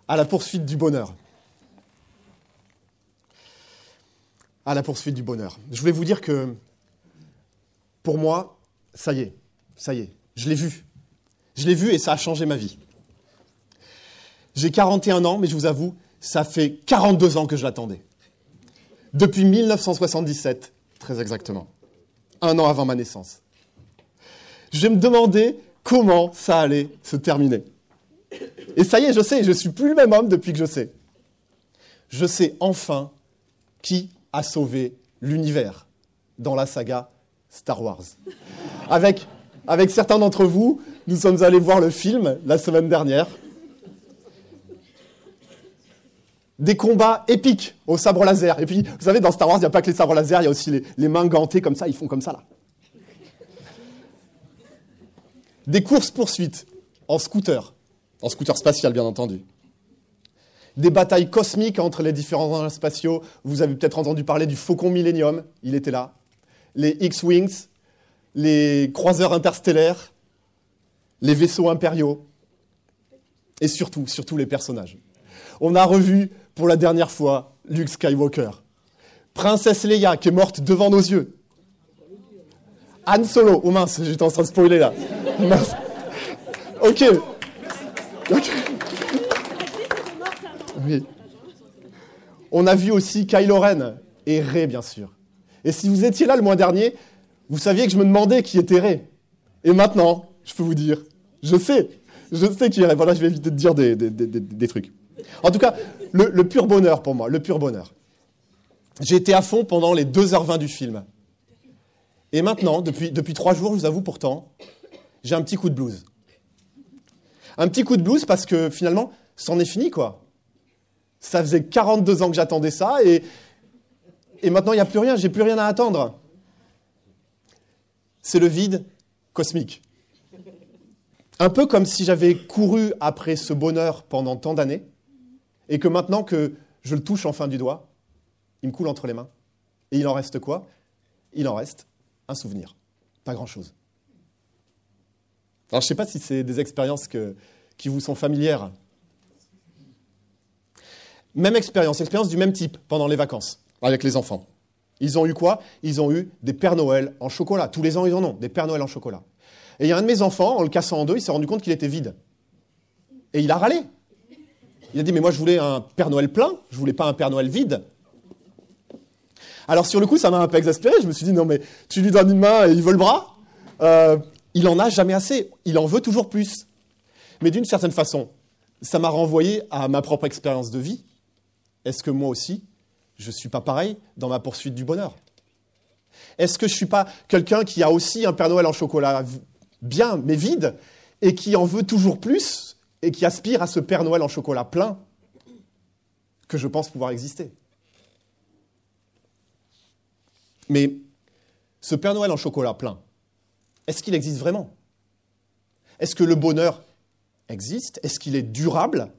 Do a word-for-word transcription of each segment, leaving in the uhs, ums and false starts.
à la poursuite du bonheur. À la poursuite du bonheur. Je voulais vous dire que, pour moi, ça y est, ça y est, je l'ai vu. Je l'ai vu et ça a changé ma vie. J'ai quarante et un ans, mais je vous avoue, ça fait quarante-deux ans que je l'attendais. Depuis mille neuf cent soixante-dix-sept, très exactement. Un an avant ma naissance. Je me demandais comment ça allait se terminer. Et ça y est, je sais, je ne suis plus le même homme depuis que je sais. Je sais enfin qui a sauvé l'univers dans la saga Star Wars. Avec, avec certains d'entre vous, nous sommes allés voir le film la semaine dernière. Des combats épiques au sabre laser. Et puis, vous savez, dans Star Wars, il n'y a pas que les sabres laser, il y a aussi les, les mains gantées comme ça, ils font comme ça, là. Des courses-poursuites en scooter, en scooter spatial, bien entendu. Des batailles cosmiques entre les différents engins spatiaux. Vous avez peut-être entendu parler du Faucon Millennium, il était là. Les X-Wings, les croiseurs interstellaires, les vaisseaux impériaux. Et surtout, surtout les personnages. On a revu pour la dernière fois Luke Skywalker. Princesse Leia, qui est morte devant nos yeux. Han Solo. Oh mince, j'étais en train de spoiler là. Mince. Ok. Ok. Oui. On a vu aussi Kylo Ren et Rey, bien sûr. Et si vous étiez là le mois dernier, vous saviez que je me demandais qui était Rey. Et maintenant, je peux vous dire, je sais. Je sais qui est Rey. Voilà, je vais éviter de dire des, des, des, des, des trucs. En tout cas, le, le pur bonheur pour moi, le pur bonheur. J'ai été à fond pendant les deux heures vingt du film. Et maintenant, depuis, depuis trois jours, je vous avoue pourtant, j'ai un petit coup de blues. Un petit coup de blues parce que finalement, c'en est fini, quoi. Ça faisait quarante-deux ans que j'attendais ça et, et maintenant, il n'y a plus rien, j'ai plus rien à attendre. C'est le vide cosmique. Un peu comme si j'avais couru après ce bonheur pendant tant d'années et que maintenant que je le touche enfin du doigt, il me coule entre les mains. Et il en reste quoi? Il en reste un souvenir. Pas grand-chose. Alors, je ne sais pas si c'est des expériences que, qui vous sont familières. Même expérience, expérience du même type pendant les vacances, avec les enfants. Ils ont eu quoi? Ils ont eu des Pères Noël en chocolat. Tous les ans, ils en ont, des Pères Noël en chocolat. Et il y a un de mes enfants, en le cassant en deux, il s'est rendu compte qu'il était vide. Et il a râlé. Il a dit, mais moi, je voulais un Père Noël plein, je voulais pas un Père Noël vide. Alors, sur le coup, ça m'a un peu exaspéré. Je me suis dit, non, mais tu lui donnes une main et il veut le bras. Euh, il en a jamais assez. Il en veut toujours plus. Mais d'une certaine façon, ça m'a renvoyé à ma propre expérience de vie. Est-ce que moi aussi, je ne suis pas pareil dans ma poursuite du bonheur? Est-ce que je ne suis pas quelqu'un qui a aussi un Père Noël en chocolat bien, mais vide, et qui en veut toujours plus, et qui aspire à ce Père Noël en chocolat plein que je pense pouvoir exister? Mais ce Père Noël en chocolat plein, est-ce qu'il existe vraiment? Est-ce que le bonheur existe? Est-ce qu'il est durable?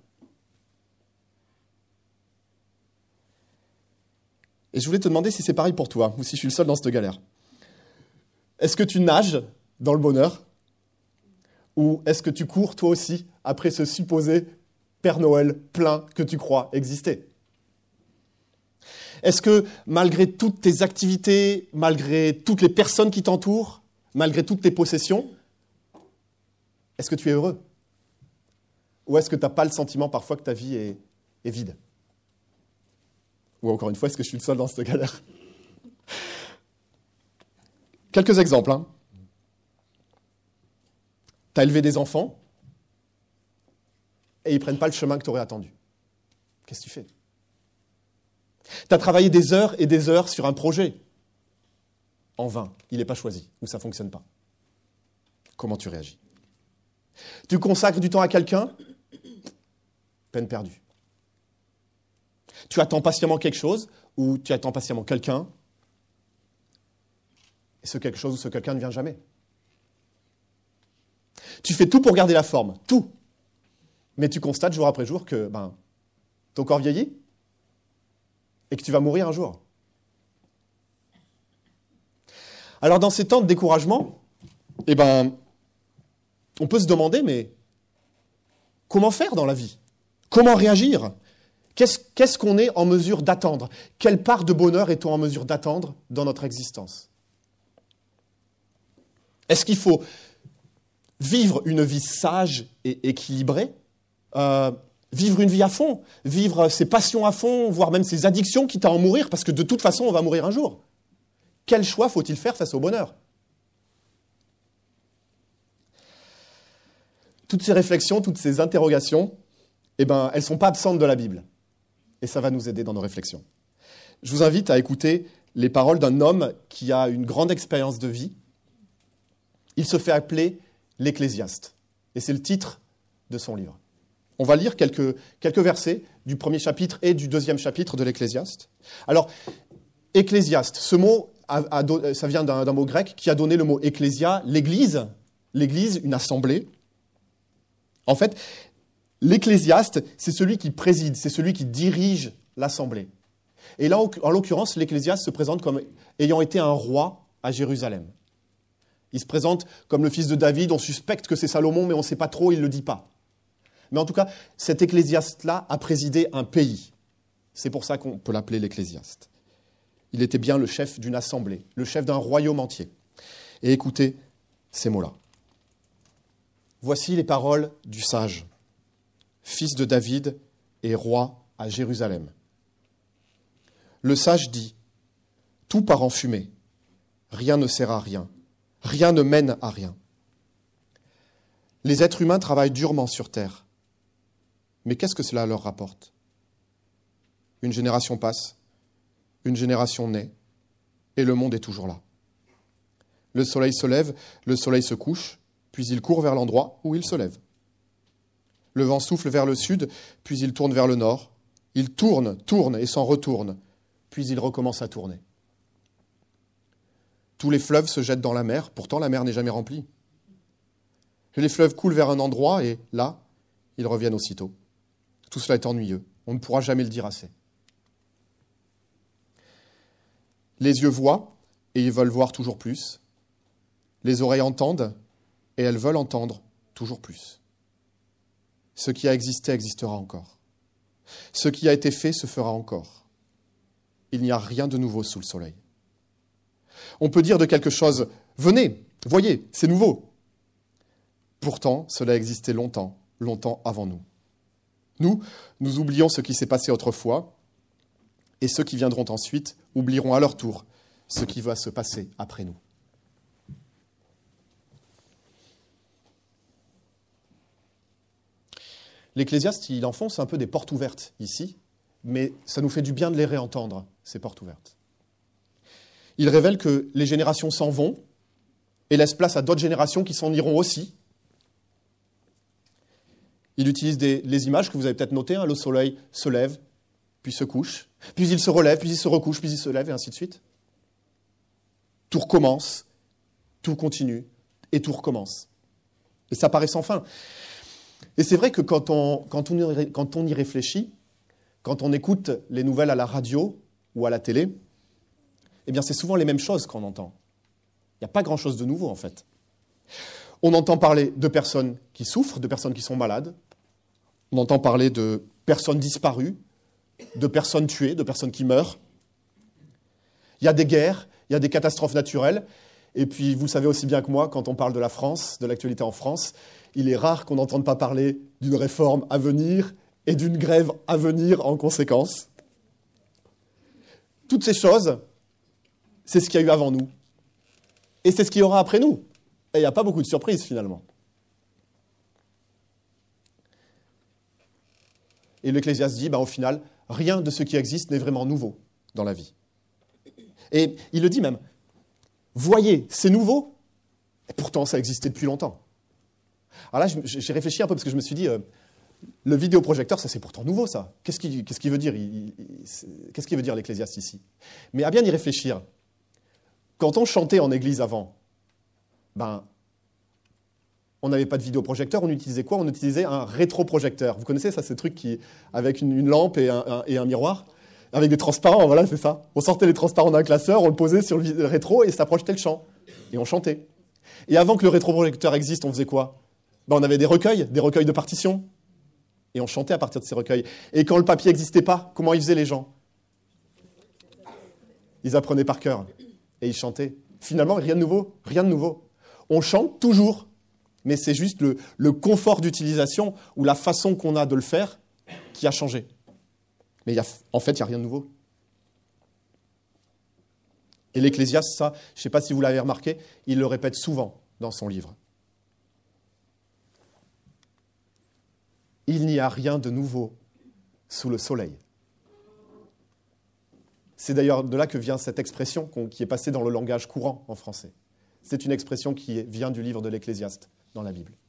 Et je voulais te demander si c'est pareil pour toi, ou si je suis le seul dans cette galère. Est-ce que tu nages dans le bonheur? Ou est-ce que tu cours, toi aussi, après ce supposé Père Noël plein que tu crois exister? Est-ce que, malgré toutes tes activités, malgré toutes les personnes qui t'entourent, malgré toutes tes possessions, est-ce que tu es heureux? Ou est-ce que tu n'as pas le sentiment parfois que ta vie est, est vide? Ou encore une fois, est-ce que je suis le seul dans cette galère? Quelques exemples. Hein. Tu as élevé des enfants et ils ne prennent pas le chemin que tu aurais attendu. Qu'est-ce que tu fais? Tu as travaillé des heures et des heures sur un projet. En vain, il n'est pas choisi ou ça ne fonctionne pas. Comment tu réagis? Tu consacres du temps à quelqu'un? Peine perdue. Tu attends patiemment quelque chose ou tu attends patiemment quelqu'un et ce quelque chose ou ce quelqu'un ne vient jamais. Tu fais tout pour garder la forme, tout. Mais tu constates jour après jour que ben, ton corps vieillit et que tu vas mourir un jour. Alors dans ces temps de découragement, eh ben, on peut se demander, mais comment faire dans la vie? Comment réagir? Qu'est-ce, qu'est-ce qu'on est en mesure d'attendre? Quelle part de bonheur est-on en mesure d'attendre dans notre existence? Est-ce qu'il faut vivre une vie sage et équilibrée, euh, vivre une vie à fond, vivre ses passions à fond, voire même ses addictions, quitte à en mourir, parce que de toute façon, on va mourir un jour? Quel choix faut-il faire face au bonheur? Toutes ces réflexions, toutes ces interrogations, eh ben, elles ne sont pas absentes de la Bible. Et ça va nous aider dans nos réflexions. Je vous invite à écouter les paroles d'un homme qui a une grande expérience de vie. Il se fait appeler l'Ecclésiaste. Et c'est le titre de son livre. On va lire quelques, quelques versets du premier chapitre et du deuxième chapitre de l'Ecclésiaste. Alors, Ecclésiaste, ce mot, a, a, ça vient d'un, d'un mot grec qui a donné le mot ecclésia, l'église, l'église, une assemblée. En fait, l'ecclésiaste, c'est celui qui préside, c'est celui qui dirige l'assemblée. Et là, en l'occurrence, l'ecclésiaste se présente comme ayant été un roi à Jérusalem. Il se présente comme le fils de David, on suspecte que c'est Salomon, mais on ne sait pas trop, il ne le dit pas. Mais en tout cas, cet ecclésiaste-là a présidé un pays. C'est pour ça qu'on peut l'appeler l'ecclésiaste. Il était bien le chef d'une assemblée, le chef d'un royaume entier. Et écoutez ces mots-là. Voici les paroles du sage, fils de David et roi à Jérusalem. Le sage dit, « Tout part en fumée, rien ne sert à rien, rien ne mène à rien. Les êtres humains travaillent durement sur terre, mais qu'est-ce que cela leur rapporte? Une génération passe, une génération naît, et le monde est toujours là. Le soleil se lève, le soleil se couche, puis il court vers l'endroit où il se lève. Le vent souffle vers le sud, puis il tourne vers le nord. Il tourne, tourne et s'en retourne, puis il recommence à tourner. Tous les fleuves se jettent dans la mer, pourtant la mer n'est jamais remplie. Et les fleuves coulent vers un endroit et là, ils reviennent aussitôt. Tout cela est ennuyeux, on ne pourra jamais le dire assez. Les yeux voient et ils veulent voir toujours plus. Les oreilles entendent et elles veulent entendre toujours plus. Ce qui a existé existera encore. Ce qui a été fait se fera encore. Il n'y a rien de nouveau sous le soleil. On peut dire de quelque chose, venez, voyez, c'est nouveau. Pourtant, cela existait longtemps, longtemps avant nous. Nous, nous oublions ce qui s'est passé autrefois, et ceux qui viendront ensuite oublieront à leur tour ce qui va se passer après nous. L'Ecclésiaste, il enfonce un peu des portes ouvertes ici, mais ça nous fait du bien de les réentendre, ces portes ouvertes. Il révèle que les générations s'en vont et laissent place à d'autres générations qui s'en iront aussi. Il utilise des, les images que vous avez peut-être notées, hein, le soleil se lève, puis se couche, puis il se relève, puis il se recouche, puis il se lève, et ainsi de suite. Tout recommence, tout continue, et tout recommence. Et ça paraît sans fin. Et c'est vrai que quand on, quand, on y, quand on y réfléchit, quand on écoute les nouvelles à la radio ou à la télé, eh bien c'est souvent les mêmes choses qu'on entend. Il n'y a pas grand-chose de nouveau en fait. On entend parler de personnes qui souffrent, de personnes qui sont malades. On entend parler de personnes disparues, de personnes tuées, de personnes qui meurent. Il y a des guerres, il y a des catastrophes naturelles. Et puis, vous le savez aussi bien que moi, quand on parle de la France, de l'actualité en France, il est rare qu'on n'entende pas parler d'une réforme à venir et d'une grève à venir en conséquence. Toutes ces choses, c'est ce qu'il y a eu avant nous. Et c'est ce qu'il y aura après nous. Et il n'y a pas beaucoup de surprises, finalement. Et l'Ecclésiaste dit, ben, au final, rien de ce qui existe n'est vraiment nouveau dans la vie. Et il le dit même, voyez, c'est nouveau, et pourtant ça existait depuis longtemps. Alors là, j'ai réfléchi un peu parce que je me suis dit, euh, le vidéoprojecteur, ça c'est pourtant nouveau, ça. Qu'est-ce qu'il qu'est-ce qu'il veut dire il, il, Qu'est-ce qu'il veut dire l'Ecclésiaste ici? Mais à bien y réfléchir, quand on chantait en église avant, ben, on n'avait pas de vidéoprojecteur, on utilisait quoi? On utilisait un rétroprojecteur. Vous connaissez ça, ces trucs qui, avec une, une lampe et un, un, et un miroir, avec des transparents, voilà, c'est ça. On sortait les transparents d'un classeur, on le posait sur le rétro et ça projetait le chant. Et on chantait. Et avant que le rétroprojecteur existe, on faisait quoi? Ben, on avait des recueils, des recueils de partitions. Et on chantait à partir de ces recueils. Et quand le papier n'existait pas, comment ils faisaient les gens? Ils apprenaient par cœur et ils chantaient. Finalement, rien de nouveau, rien de nouveau. On chante toujours, mais c'est juste le, le confort d'utilisation ou la façon qu'on a de le faire qui a changé. Mais il y a, en fait, il n'y a rien de nouveau. Et l'Ecclésiaste, ça, je ne sais pas si vous l'avez remarqué, il le répète souvent dans son livre. Il n'y a rien de nouveau sous le soleil. C'est d'ailleurs de là que vient cette expression qui est passée dans le langage courant en français. C'est une expression qui vient du livre de l'Ecclésiaste dans la Bible.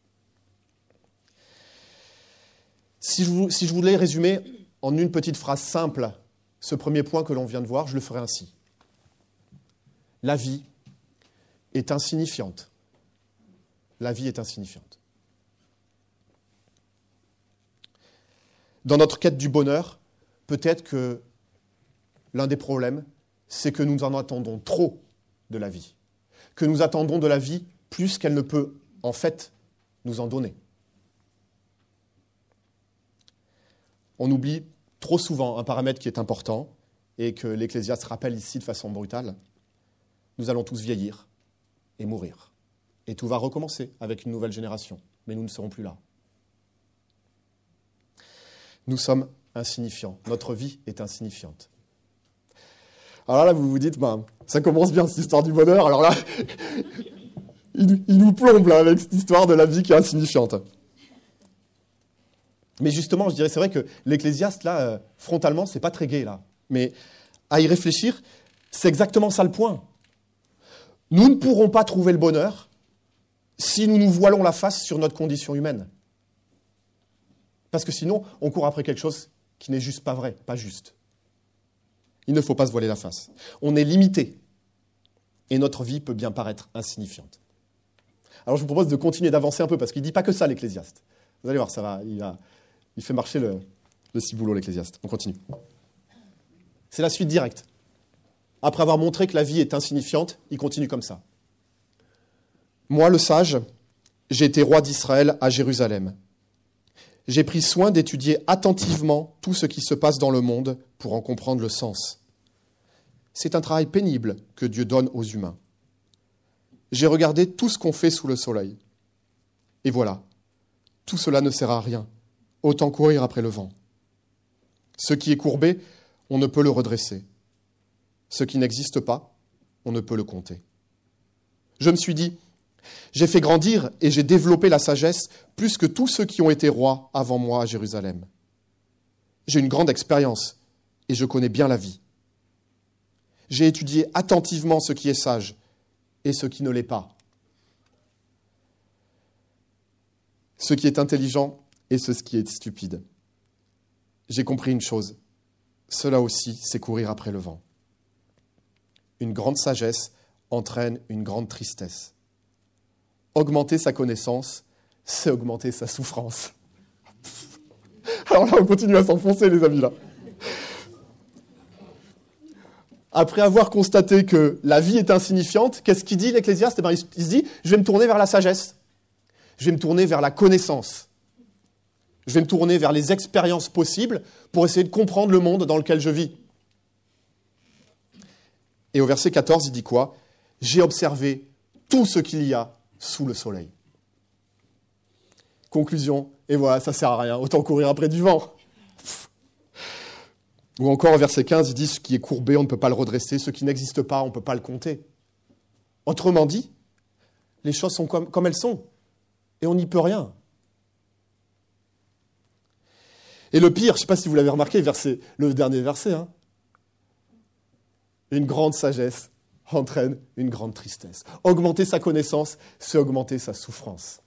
Si je, si je voulais résumer en une petite phrase simple ce premier point que l'on vient de voir, je le ferai ainsi. La vie est insignifiante. La vie est insignifiante. Dans notre quête du bonheur, peut-être que l'un des problèmes, c'est que nous en attendons trop de la vie. Que nous attendons de la vie plus qu'elle ne peut, en fait, nous en donner. On oublie trop souvent un paramètre qui est important et que l'Ecclésiaste rappelle ici de façon brutale. Nous allons tous vieillir et mourir. Et tout va recommencer avec une nouvelle génération. Mais nous ne serons plus là. Nous sommes insignifiants. Notre vie est insignifiante. Alors là, vous vous dites, ben, ça commence bien cette histoire du bonheur. Alors là, il, il nous plombe là, avec cette histoire de la vie qui est insignifiante. Mais justement, je dirais, c'est vrai que l'Ecclésiaste, là, euh, frontalement, c'est pas très gai, là. Mais à y réfléchir, c'est exactement ça le point. Nous ne pourrons pas trouver le bonheur si nous nous voilons la face sur notre condition humaine. Parce que sinon, on court après quelque chose qui n'est juste pas vrai, pas juste. Il ne faut pas se voiler la face. On est limité. Et notre vie peut bien paraître insignifiante. Alors je vous propose de continuer d'avancer un peu, parce qu'il ne dit pas que ça, l'Ecclésiaste. Vous allez voir, ça va, il, a, il fait marcher le, le ciboulot, l'Ecclésiaste. On continue. C'est la suite directe. Après avoir montré que la vie est insignifiante, il continue comme ça. Moi, le sage, j'ai été roi d'Israël à Jérusalem. J'ai pris soin d'étudier attentivement tout ce qui se passe dans le monde pour en comprendre le sens. C'est un travail pénible que Dieu donne aux humains. J'ai regardé tout ce qu'on fait sous le soleil. Et voilà, tout cela ne sert à rien. Autant courir après le vent. Ce qui est courbé, on ne peut le redresser. Ce qui n'existe pas, on ne peut le compter. Je me suis dit, j'ai fait grandir et j'ai développé la sagesse plus que tous ceux qui ont été rois avant moi à Jérusalem. J'ai une grande expérience et je connais bien la vie. J'ai étudié attentivement ce qui est sage et ce qui ne l'est pas. Ce qui est intelligent et ce qui est stupide. J'ai compris une chose. Cela aussi, c'est courir après le vent. Une grande sagesse entraîne une grande tristesse. Augmenter sa connaissance, c'est augmenter sa souffrance. Alors là, on continue à s'enfoncer, les amis, là. Après avoir constaté que la vie est insignifiante, qu'est-ce qu'il dit, l'Ecclésiaste? Eh bien, il se dit, je vais me tourner vers la sagesse. Je vais me tourner vers la connaissance. Je vais me tourner vers les expériences possibles pour essayer de comprendre le monde dans lequel je vis. Et au verset quatorze, il dit quoi? J'ai observé tout ce qu'il y a sous le soleil. Conclusion, et voilà, ça ne sert à rien, autant courir après du vent. Ou encore au verset quinze, il dit, ce qui est courbé, on ne peut pas le redresser, ce qui n'existe pas, on ne peut pas le compter. Autrement dit, les choses sont comme, comme elles sont, et on n'y peut rien. Et le pire, je ne sais pas si vous l'avez remarqué, verset, le dernier verset, hein, une grande sagesse entraîne une grande tristesse. Augmenter sa connaissance, c'est augmenter sa souffrance.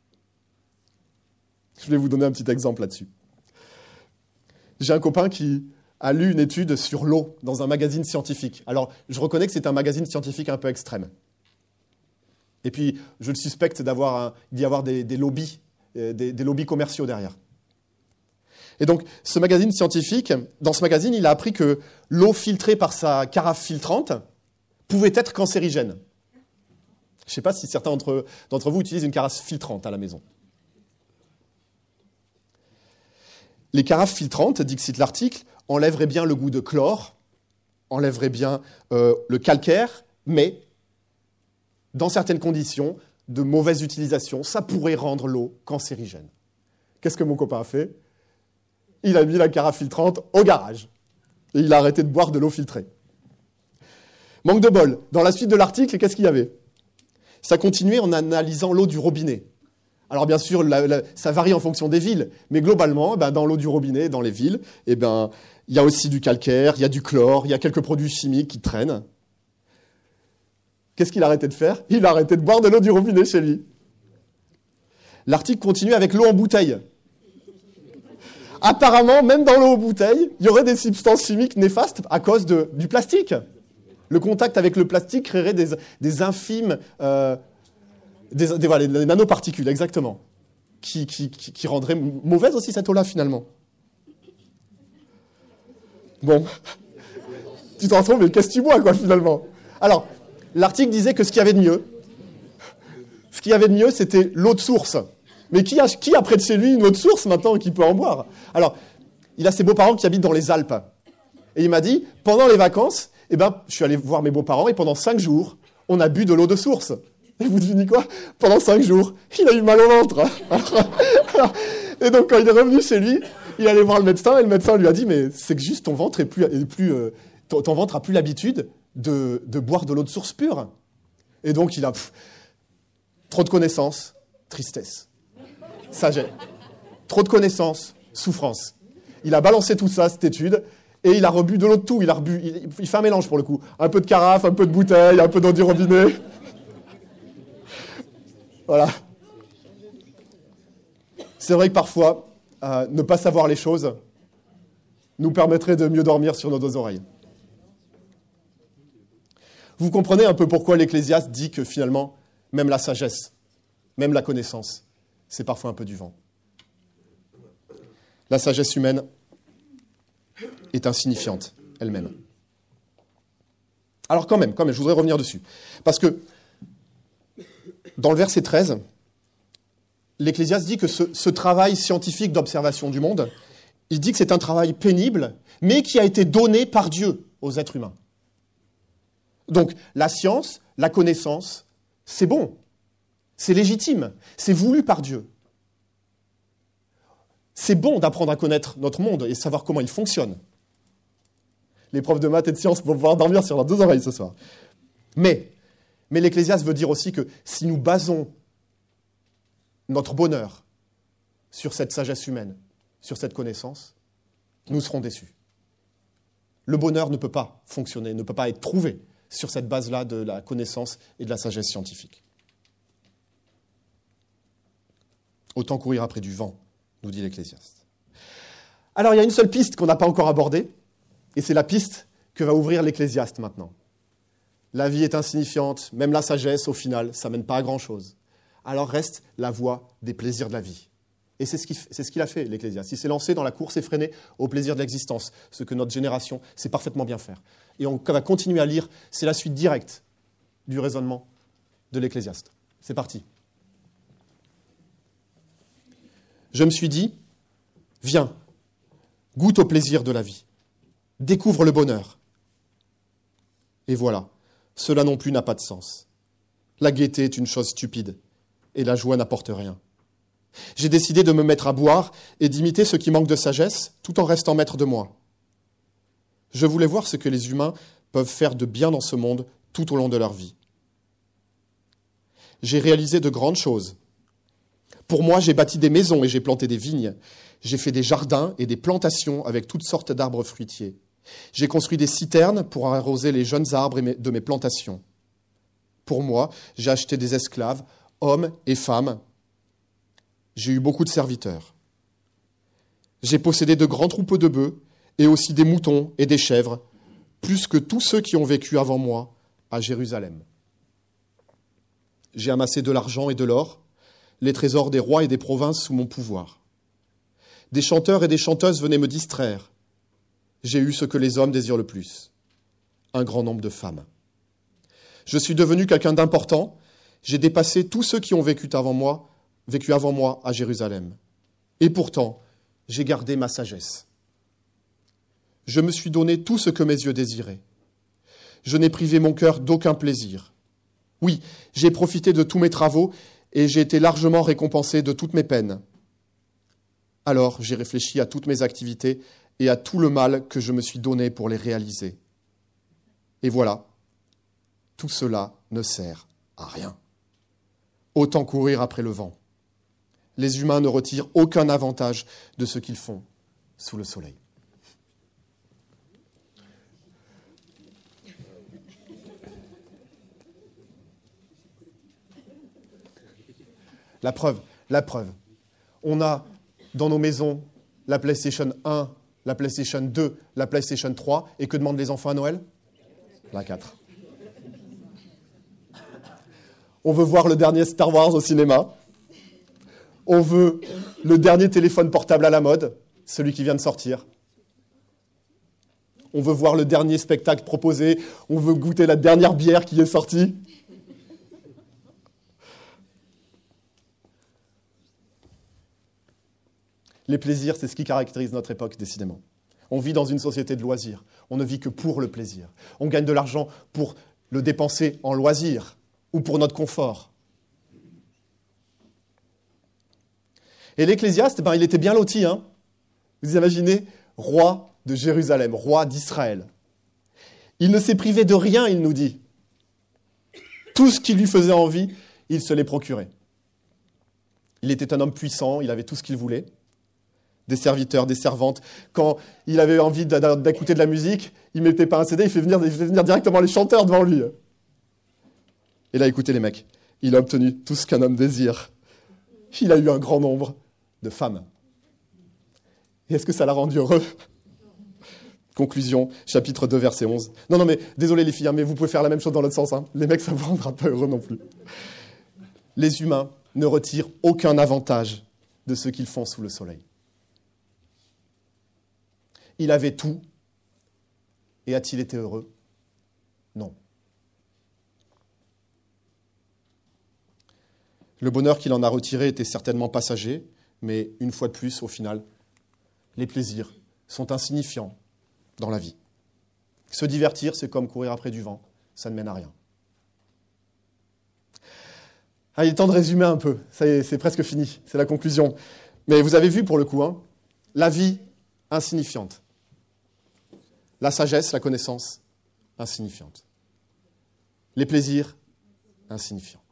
Je vais vous donner un petit exemple là-dessus. J'ai un copain qui a lu une étude sur l'eau dans un magazine scientifique. Alors, je reconnais que c'est un magazine scientifique un peu extrême. Et puis, je le suspecte d'avoir un, d'y avoir des, des lobbies, des, des lobbies commerciaux derrière. Et donc, ce magazine scientifique, dans ce magazine, il a appris que l'eau filtrée par sa carafe filtrante pouvait être cancérigène. Je ne sais pas si certains d'entre, d'entre vous utilisent une carafe filtrante à la maison. Les carafes filtrantes, dit cite l'article, enlèveraient bien le goût de chlore, enlèveraient bien euh, le calcaire, mais dans certaines conditions de mauvaise utilisation, ça pourrait rendre l'eau cancérigène. Qu'est-ce que mon copain a fait? Il a mis la carafe filtrante au garage. Et il a arrêté de boire de l'eau filtrée. Manque de bol. Dans la suite de l'article, qu'est-ce qu'il y avait? Ça continuait en analysant l'eau du robinet. Alors bien sûr, la, la, ça varie en fonction des villes, mais globalement, ben, dans l'eau du robinet, dans les villes, eh ben, il y a aussi du calcaire, il y a du chlore, il y a quelques produits chimiques qui traînent. Qu'est-ce qu'il a arrêté de faire? Il a arrêté de boire de l'eau du robinet chez lui. L'article continue avec l'eau en bouteille. Apparemment, même dans l'eau en bouteille, il y aurait des substances chimiques néfastes à cause de, du plastique. Le contact avec le plastique créerait des, des infimes... Euh, des, des, voilà, des nanoparticules, exactement, qui, qui, qui, qui rendraient mauvaise aussi cette eau-là, finalement. Bon, tu t'en trouves, mais qu'est-ce que tu bois, quoi, finalement? Alors, l'article disait que ce qu'il y avait de mieux, ce qu'il y avait de mieux, c'était l'eau de source. Mais qui a, qui a près de chez lui une eau de source maintenant et qui peut en boire? Alors, il a ses beaux-parents qui habitent dans les Alpes. Et il m'a dit, pendant les vacances, eh ben, je suis allé voir mes beaux-parents et pendant cinq jours, on a bu de l'eau de source. Et vous devinez quoi? Pendant cinq jours, il a eu mal au ventre. Et donc, quand il est revenu chez lui, il allait voir le médecin et le médecin lui a dit, mais c'est que juste ton ventre est plus, est plus, euh, ton, ton ventre a plus l'habitude de, de boire de l'eau de source pure. Et donc, il a pff, trop de connaissances, tristesse. Sagesse. Trop de connaissances, souffrance. Il a balancé tout ça, cette étude, et il a rebu de l'eau de tout. Il a rebu, il, il fait un mélange pour le coup. Un peu de carafe, un peu de bouteille, un peu d'eau du robinet. Voilà. C'est vrai que parfois, euh, ne pas savoir les choses nous permettrait de mieux dormir sur nos deux oreilles. Vous comprenez un peu pourquoi l'Ecclésiaste dit que finalement, même la sagesse, même la connaissance, c'est parfois un peu du vent. La sagesse humaine est insignifiante elle-même. Alors quand même, quand même, je voudrais revenir dessus. Parce que dans le verset treize, l'Ecclésiaste dit que ce, ce travail scientifique d'observation du monde, il dit que c'est un travail pénible, mais qui a été donné par Dieu aux êtres humains. Donc la science, la connaissance, c'est bon, c'est légitime, c'est voulu par Dieu. C'est bon d'apprendre à connaître notre monde et savoir comment il fonctionne. Les profs de maths et de sciences vont pouvoir dormir sur leurs deux oreilles ce soir. Mais, mais l'Ecclésiaste veut dire aussi que si nous basons notre bonheur sur cette sagesse humaine, sur cette connaissance, nous serons déçus. Le bonheur ne peut pas fonctionner, ne peut pas être trouvé sur cette base-là de la connaissance et de la sagesse scientifique. Autant courir après du vent, nous dit l'Ecclésiaste. Alors, il y a une seule piste qu'on n'a pas encore abordée, et c'est la piste que va ouvrir l'Ecclésiaste maintenant. La vie est insignifiante, même la sagesse, au final, ça ne mène pas à grand-chose. Alors reste la voie des plaisirs de la vie. Et c'est ce qu'il, c'est ce qu'il a fait, l'Ecclésiaste. Il s'est lancé dans la course effrénée au plaisir de l'existence, ce que notre génération sait parfaitement bien faire. Et on va continuer à lire, c'est la suite directe du raisonnement de l'Ecclésiaste. C'est parti. Je me suis dit, viens, goûte au plaisir de la vie, découvre le bonheur. Et voilà, cela non plus n'a pas de sens. La gaieté est une chose stupide, et la joie n'apporte rien. J'ai décidé de me mettre à boire et d'imiter ce qui manque de sagesse, tout en restant maître de moi. Je voulais voir ce que les humains peuvent faire de bien dans ce monde tout au long de leur vie. J'ai réalisé de grandes choses. Pour moi, j'ai bâti des maisons et j'ai planté des vignes. J'ai fait des jardins et des plantations avec toutes sortes d'arbres fruitiers. J'ai construit des citernes pour arroser les jeunes arbres de mes plantations. Pour moi, j'ai acheté des esclaves, hommes et femmes. J'ai eu beaucoup de serviteurs. J'ai possédé de grands troupeaux de bœufs et aussi des moutons et des chèvres, plus que tous ceux qui ont vécu avant moi à Jérusalem. J'ai amassé de l'argent et de l'or, les trésors des rois et des provinces sous mon pouvoir. Des chanteurs et des chanteuses venaient me distraire. J'ai eu ce que les hommes désirent le plus, un grand nombre de femmes. Je suis devenu quelqu'un d'important, j'ai dépassé tous ceux qui ont vécu avant moi, vécu avant moi à Jérusalem. Et pourtant, j'ai gardé ma sagesse. Je me suis donné tout ce que mes yeux désiraient. Je n'ai privé mon cœur d'aucun plaisir. Oui, j'ai profité de tous mes travaux et j'ai été largement récompensé de toutes mes peines. Alors j'ai réfléchi à toutes mes activités et à tout le mal que je me suis donné pour les réaliser. Et voilà, tout cela ne sert à rien. Autant courir après le vent. Les humains ne retirent aucun avantage de ce qu'ils font sous le soleil. La preuve, la preuve. On a dans nos maisons la PlayStation un, la PlayStation deux, la PlayStation trois, et que demandent les enfants à Noël? La quatre. On veut voir le dernier Star Wars au cinéma. On veut le dernier téléphone portable à la mode, celui qui vient de sortir. On veut voir le dernier spectacle proposé. On veut goûter la dernière bière qui est sortie. Les plaisirs, c'est ce qui caractérise notre époque, décidément. On vit dans une société de loisirs. On ne vit que pour le plaisir. On gagne de l'argent pour le dépenser en loisirs ou pour notre confort. Et l'Ecclésiaste, ben, il était bien loti. Hein. Vous imaginez, roi de Jérusalem, roi d'Israël. Il ne s'est privé de rien, il nous dit. Tout ce qui lui faisait envie, il se l'est procuré. Il était un homme puissant, il avait tout ce qu'il voulait. Des serviteurs, des servantes. Quand il avait envie d'écouter de la musique, il ne mettait pas un C D, il fait venir, il fait venir directement les chanteurs devant lui. Et là, écoutez les mecs, il a obtenu tout ce qu'un homme désire. Il a eu un grand nombre de femmes. Et est-ce que ça l'a rendu heureux? Conclusion, chapitre deux, verset onze. Non, non, mais désolé les filles, hein, mais vous pouvez faire la même chose dans l'autre sens. Hein. Les mecs, ça ne vous rendra pas heureux non plus. Les humains ne retirent aucun avantage de ce qu'ils font sous le soleil. Il avait tout, et a-t-il été heureux? Non. Le bonheur qu'il en a retiré était certainement passager, mais une fois de plus, au final, les plaisirs sont insignifiants dans la vie. Se divertir, c'est comme courir après du vent, ça ne mène à rien. Ah, il est temps de résumer un peu, ça y est, c'est presque fini, c'est la conclusion. Mais vous avez vu pour le coup, hein, la vie insignifiante. La sagesse, la connaissance, insignifiante. Les plaisirs, insignifiants.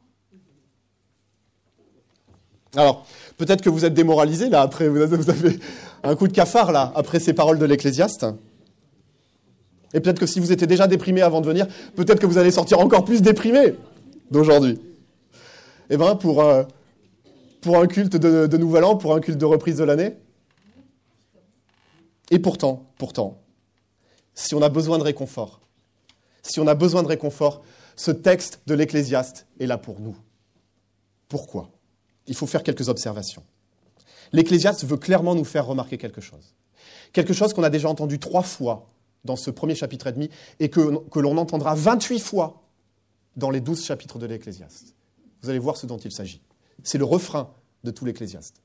Alors, peut-être que vous êtes démoralisé, là, après, vous avez un coup de cafard, là, après ces paroles de l'Ecclésiaste. Et peut-être que si vous étiez déjà déprimé avant de venir, peut-être que vous allez sortir encore plus déprimé d'aujourd'hui. Eh bien, pour, euh, pour un culte de, de Nouvel An, pour un culte de reprise de l'année. Et pourtant, pourtant, si on a besoin de réconfort, si on a besoin de réconfort, ce texte de l'Ecclésiaste est là pour nous. Pourquoi ? Il faut faire quelques observations. L'Ecclésiaste veut clairement nous faire remarquer quelque chose. Quelque chose qu'on a déjà entendu trois fois dans ce premier chapitre et demi et que, que l'on entendra vingt-huit fois dans les douze chapitres de l'Ecclésiaste. Vous allez voir ce dont il s'agit. C'est le refrain de tout l'Ecclésiaste.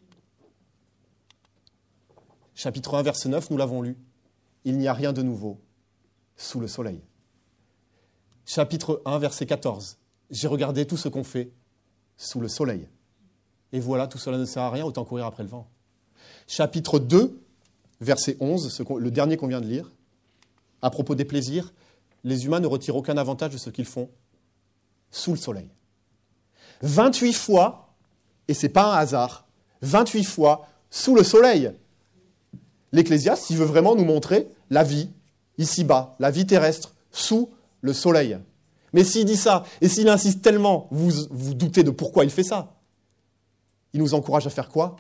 Chapitre un, verset neuf, nous l'avons lu. Il n'y a rien de nouveau sous le soleil. Chapitre un, verset quatorze. J'ai regardé tout ce qu'on fait sous le soleil. Et voilà, tout cela ne sert à rien, autant courir après le vent. Chapitre deux, verset onze, ce le dernier qu'on vient de lire. À propos des plaisirs, les humains ne retirent aucun avantage de ce qu'ils font sous le soleil. vingt-huit fois, et ce n'est pas un hasard, vingt-huit fois sous le soleil. L'Ecclésiaste, il veut vraiment nous montrer la vie ici-bas, la vie terrestre, sous le soleil. Mais s'il dit ça, et s'il insiste tellement, vous vous doutez de pourquoi il fait ça. Il nous encourage à faire quoi?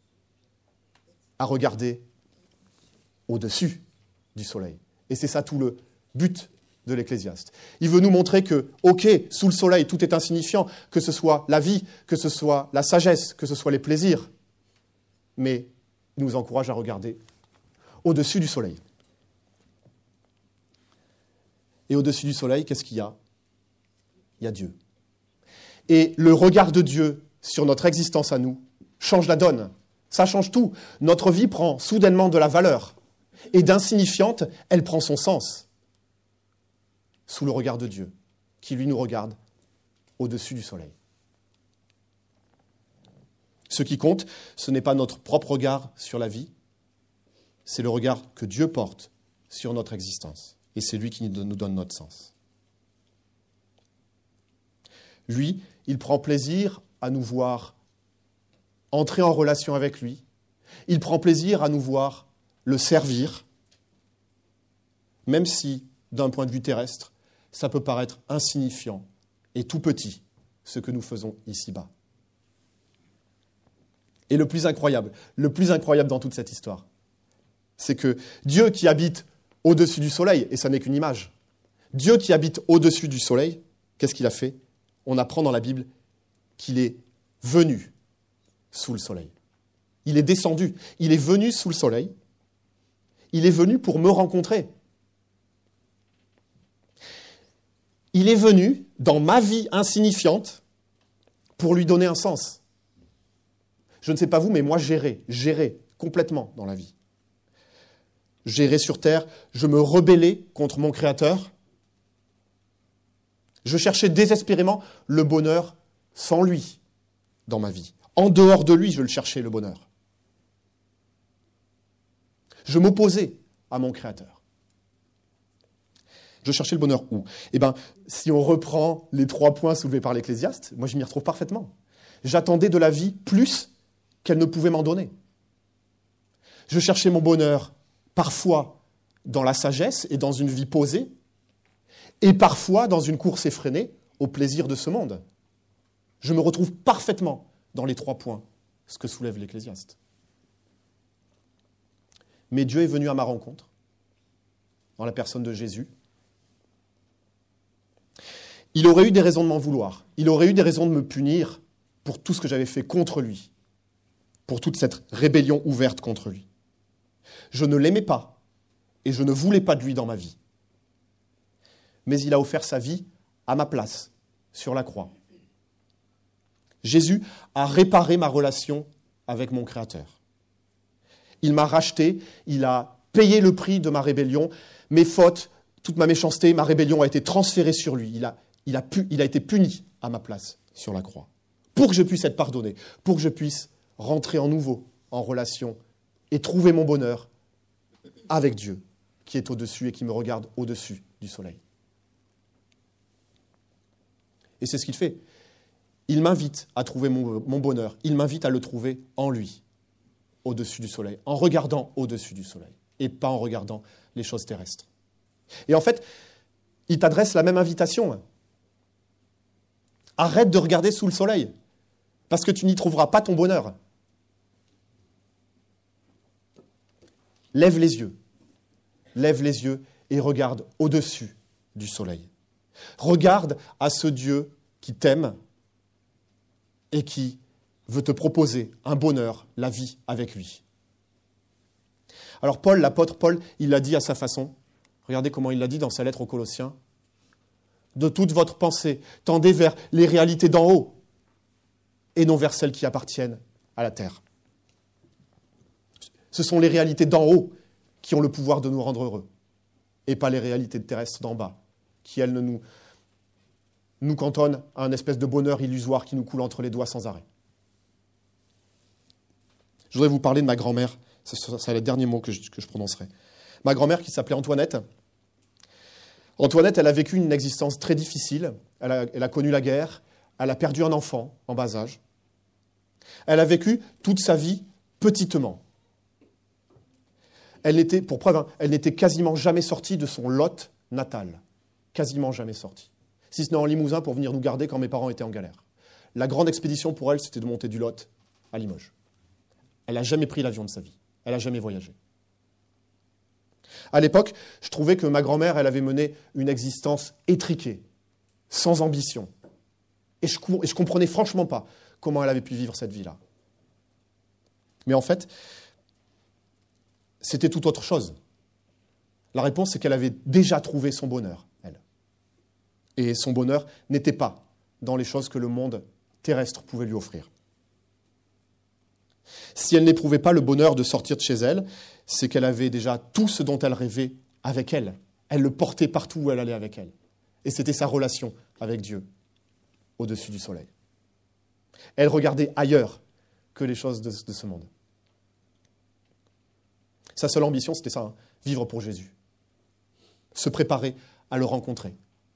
À regarder au-dessus du soleil. Et c'est ça tout le but de l'Ecclésiaste. Il veut nous montrer que, ok, sous le soleil, tout est insignifiant, que ce soit la vie, que ce soit la sagesse, que ce soit les plaisirs. Mais il nous encourage à regarder au-dessus du soleil. Et au-dessus du soleil, qu'est-ce qu'il y a? Il y a Dieu. Et le regard de Dieu sur notre existence à nous change la donne. Ça change tout. Notre vie prend soudainement de la valeur. Et d'insignifiante, elle prend son sens. Sous le regard de Dieu, qui lui nous regarde au-dessus du soleil. Ce qui compte, ce n'est pas notre propre regard sur la vie, c'est le regard que Dieu porte sur notre existence. Et c'est lui qui nous donne notre sens. Lui, il prend plaisir à nous voir entrer en relation avec lui. Il prend plaisir à nous voir le servir, même si, d'un point de vue terrestre, ça peut paraître insignifiant et tout petit, ce que nous faisons ici-bas. Et le plus incroyable, le plus incroyable dans toute cette histoire, c'est que Dieu qui habite au-dessus du soleil, et ça n'est qu'une image, Dieu qui habite au-dessus du soleil, qu'est-ce qu'il a fait? On apprend dans la Bible qu'il est venu sous le soleil. Il est descendu, il est venu sous le soleil, il est venu pour me rencontrer. Il est venu dans ma vie insignifiante pour lui donner un sens. Je ne sais pas vous, mais moi, j'errais, j'errais complètement dans la vie. J'errais sur terre, je me rebellais contre mon Créateur. Je cherchais désespérément le bonheur sans lui dans ma vie. En dehors de lui, je le cherchais, le bonheur. Je m'opposais à mon Créateur. Je cherchais le bonheur où? Eh bien, si on reprend les trois points soulevés par l'Ecclésiaste, moi je m'y retrouve parfaitement. J'attendais de la vie plus qu'elle ne pouvait m'en donner. Je cherchais mon bonheur parfois dans la sagesse et dans une vie posée, et parfois dans une course effrénée au plaisir de ce monde. Je me retrouve parfaitement dans les trois points, ce que soulève l'Ecclésiaste. Mais Dieu est venu à ma rencontre, dans la personne de Jésus. Il aurait eu des raisons de m'en vouloir. Il aurait eu des raisons de me punir pour tout ce que j'avais fait contre lui, pour toute cette rébellion ouverte contre lui. Je ne l'aimais pas et je ne voulais pas de lui dans ma vie. Mais il a offert sa vie à ma place, sur la croix. Jésus a réparé ma relation avec mon Créateur. Il m'a racheté, il a payé le prix de ma rébellion, mes fautes, toute ma méchanceté, ma rébellion a été transférée sur lui. Il a, il a, pu, il a été puni à ma place sur la croix, pour que je puisse être pardonné, pour que je puisse rentrer en nouveau en relation et trouver mon bonheur avec Dieu, qui est au-dessus et qui me regarde au-dessus du soleil. Et c'est ce qu'il fait. Il m'invite à trouver mon, mon bonheur, il m'invite à le trouver en lui, au-dessus du soleil, en regardant au-dessus du soleil, et pas en regardant les choses terrestres. Et en fait, il t'adresse la même invitation. Arrête de regarder sous le soleil, parce que tu n'y trouveras pas ton bonheur. Lève les yeux, lève les yeux et regarde au-dessus du soleil. Regarde à ce Dieu qui t'aime et qui veut te proposer un bonheur, la vie avec lui. Alors Paul, l'apôtre Paul, il l'a dit à sa façon. Regardez comment il l'a dit dans sa lettre aux Colossiens. De toute votre pensée, tendez vers les réalités d'en haut et non vers celles qui appartiennent à la terre. Ce sont les réalités d'en haut qui ont le pouvoir de nous rendre heureux et pas les réalités terrestres d'en bas qui, elles, ne nous, nous cantonnent à un espèce de bonheur illusoire qui nous coule entre les doigts sans arrêt. Je voudrais vous parler de ma grand-mère. Ce sera le dernier mot que je, que je prononcerai. Ma grand-mère qui s'appelait Antoinette. Antoinette, elle a vécu une existence très difficile. Elle a, elle a connu la guerre. Elle a perdu un enfant en bas âge. Elle a vécu toute sa vie petitement. Elle n'était, pour preuve, hein, elle n'était quasiment jamais sortie de son Lot natal. Quasiment jamais sortie. Si ce n'est en Limousin pour venir nous garder quand mes parents étaient en galère. La grande expédition pour elle, c'était de monter du Lot à Limoges. Elle n'a jamais pris l'avion de sa vie. Elle n'a jamais voyagé. À l'époque, je trouvais que ma grand-mère, elle avait mené une existence étriquée, sans ambition. Et je ne comprenais franchement pas comment elle avait pu vivre cette vie-là. Mais en fait, c'était tout autre chose. La réponse, c'est qu'elle avait déjà trouvé son bonheur, elle. Et son bonheur n'était pas dans les choses que le monde terrestre pouvait lui offrir. Si elle n'éprouvait pas le bonheur de sortir de chez elle, c'est qu'elle avait déjà tout ce dont elle rêvait avec elle. Elle le portait partout où elle allait avec elle. Et c'était sa relation avec Dieu, au-dessus du soleil. Elle regardait ailleurs que les choses de, de ce monde. Sa seule ambition, c'était ça, hein, vivre pour Jésus. Se préparer à le rencontrer.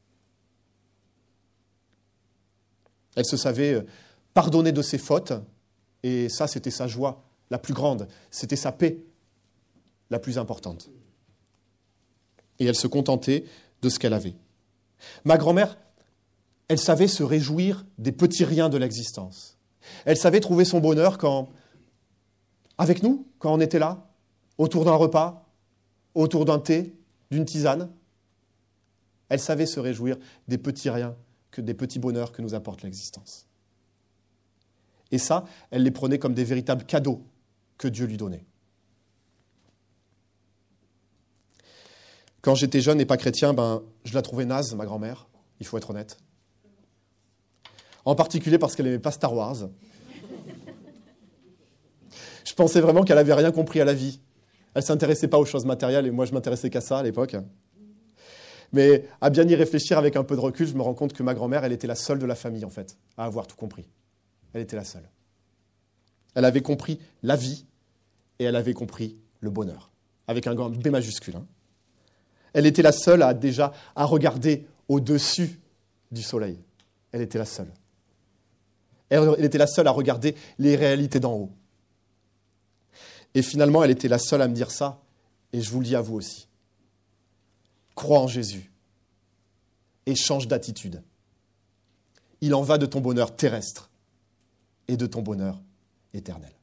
Elle se savait pardonner de ses fautes, et ça, c'était sa joie la plus grande. C'était sa paix la plus importante. Et elle se contentait de ce qu'elle avait. Ma grand-mère, elle savait se réjouir des petits riens de l'existence. Elle savait trouver son bonheur quand, avec nous, quand on était là, autour d'un repas, autour d'un thé, d'une tisane. Elle savait se réjouir des petits riens, que des petits bonheurs que nous apporte l'existence. Et ça, elle les prenait comme des véritables cadeaux que Dieu lui donnait. Quand j'étais jeune et pas chrétien, ben, je la trouvais naze, ma grand-mère, il faut être honnête. En particulier parce qu'elle n'aimait pas Star Wars. Je pensais vraiment qu'elle n'avait rien compris à la vie. Elle ne s'intéressait pas aux choses matérielles et moi je m'intéressais qu'à ça à l'époque. Mais à bien y réfléchir avec un peu de recul, je me rends compte que ma grand-mère, elle était la seule de la famille en fait, à avoir tout compris. Elle était la seule. Elle avait compris la vie et elle avait compris le bonheur. Avec un grand B majuscule. Hein. Elle était la seule à déjà à regarder au-dessus du soleil. Elle était la seule. Elle, elle était la seule à regarder les réalités d'en haut. Et finalement, elle était la seule à me dire ça. Et je vous le dis à vous aussi. Crois en Jésus et change d'attitude. Il en va de ton bonheur terrestre et de ton bonheur éternel.